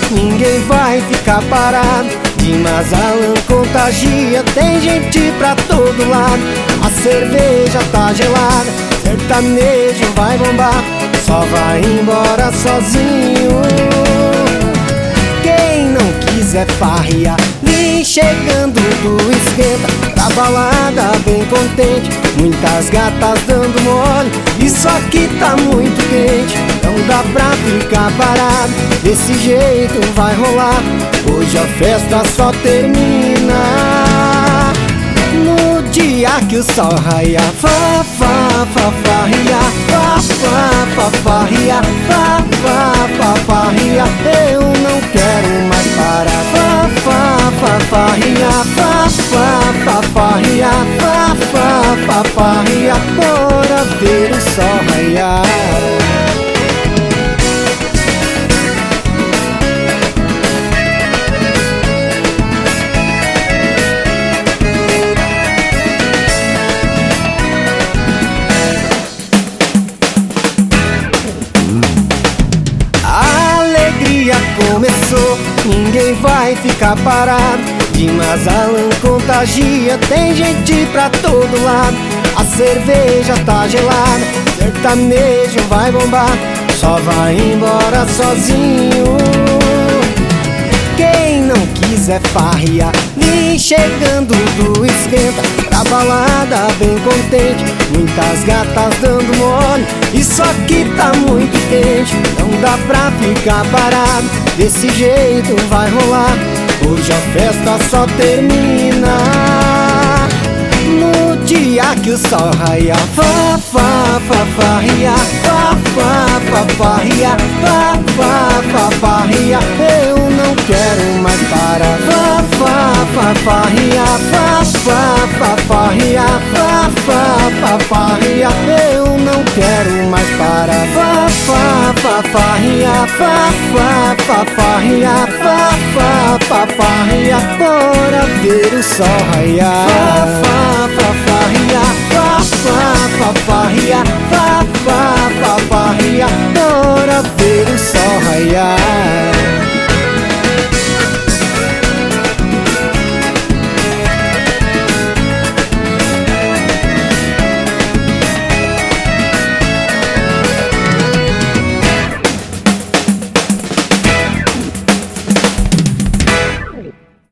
ninguém vai ficar parado. De Mazalã contagia, tem gente pra todo lado. A cerveja tá gelada, sertanejo vai bombar, só vai embora sozinho quem não quiser farrear. Vem chegando do esquenta, pra balada bem contente, muitas gatas dando mole. Isso aqui tá muito quente, não dá pra ficar parado. Desse jeito vai rolar, hoje a festa só termina no dia que o sol raia. Fá, fá, fá, farria, fá, fá, fá, farria, fá, fá, fá, farria. Eu não quero mais parar. Fá, fá, fá, farria, fá, fá, fá, farria, fá, fá, fá, farria. Bora ver o sol raiar. Começou, ninguém vai ficar parado. De Mazalã contagia, tem gente pra todo lado. A cerveja tá gelada, sertanejo vai bombar, só vai embora sozinho quem não quiser farrear. Vem chegando do esquenta, pra balada bem contente, muitas gatas dando mole. Isso aqui tá muito quente, não dá pra ficar parado. Desse jeito vai rolar, hoje a festa só termina no dia que o sol raia. Fá, fá, fá, farria, fá, fá, fá, farria, fá, fá, fá, farria. Eu não quero mais parar. Fá, fá, fá, farria, fá, fá, fá, farria, fá, fá, fá, farria. Eu não quero mais parar. Fá, fá, fá, farria, fá, fá, fá, farria, fá, fá, fá, farria. Bora ver o sol raiar. Fá, fá, fá, farria, fá, fá, fá, farria, fá, fá, fá, farria. Bora ver